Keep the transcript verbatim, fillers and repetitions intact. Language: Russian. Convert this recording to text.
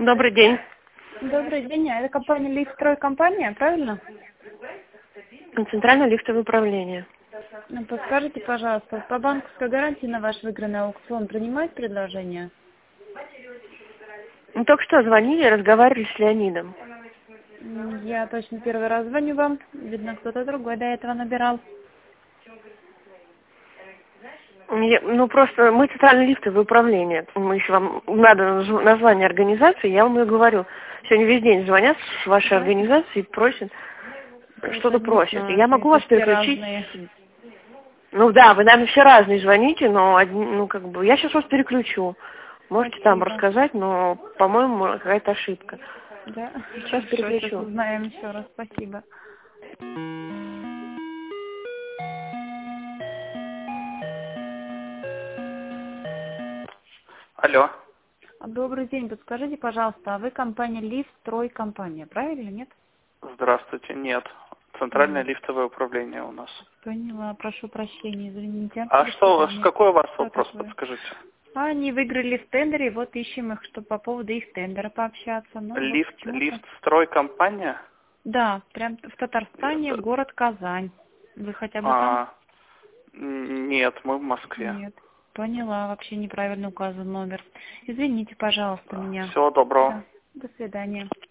Добрый день. Добрый день. А это компания Лифстрой компания, правильно? Центральное лифтовое управление. Ну, подскажите, пожалуйста, по банковской гарантии на ваш выигранный аукцион принимает предложение? Ну, только что звонили, разговаривали с Леонидом. М, Я точно первый раз звоню вам. Видно, кто-то другой до этого набирал. Я- ну, просто мы центральное лифтовое управление. Мы, если вам надо наз- название организации, я вам и говорю. Сегодня весь день звонят с вашей Да? организации и просят, что-то Вот не просят. И знаю, я могу какие-то вас все переключить. разные. Ну да, вы, наверное, все разные звоните, но одни- ну как бы я сейчас вас переключу. Можете там Спасибо. рассказать, но, по-моему, какая-то ошибка. Да? Сейчас Хорошо, сейчас переключу. узнаем еще раз. Спасибо. Алло. Добрый день. Подскажите, пожалуйста, а вы компания Лифстрой компания, правильно, нет? Здравствуйте. Нет. Центральное М, лифтовое управление у нас. Поняла. Прошу прощения, извините. А До что, свидания. какой у вас Что вопрос, такое? подскажите? А они выиграли в тендере, вот ищем их, чтобы по поводу их тендера пообщаться. Ну вот Лифт, почему-то. лифт, стройкомпания? Да, прям в Татарстане, Это- город Казань. Вы хотя бы там? А, м, нет, мы в Москве. Нет. Поняла, вообще неправильно указан номер. Извините, пожалуйста, меня. Всего доброго. Да. До свидания.